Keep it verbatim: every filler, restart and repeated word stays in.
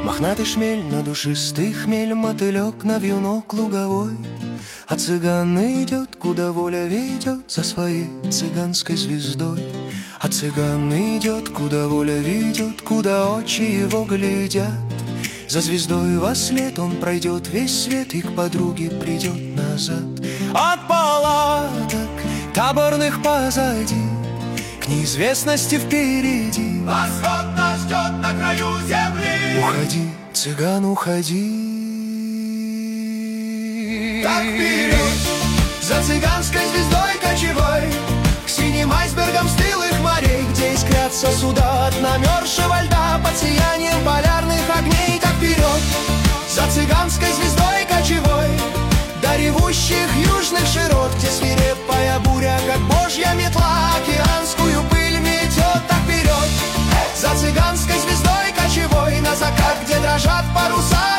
Мохнатый шмель на душистый хмель, мотылек на вьюнок луговой. А цыган идет, куда воля ведет, за своей цыганской звездой. А цыган идет, куда воля ведет, куда очи его глядят. За звездой во след он пройдет весь свет и к подруге придет назад. От палаток таборных позади, к неизвестности впереди. Восход нас ждет на краю земли. Уходи, цыган, уходи. Так вперед, за цыганской звездой кочевой, к синим айсбергам стылых морей, где искрятся суда от намерзшего льда под сиянием полярных огней. Так вперед, за цыганской звездой кочевой, до ревущих южных широт, где свирепая буря, как божья метла, океанскую пыль метет. Так вперед, за цыганской звездой кочевой, на закат, где дрожат паруса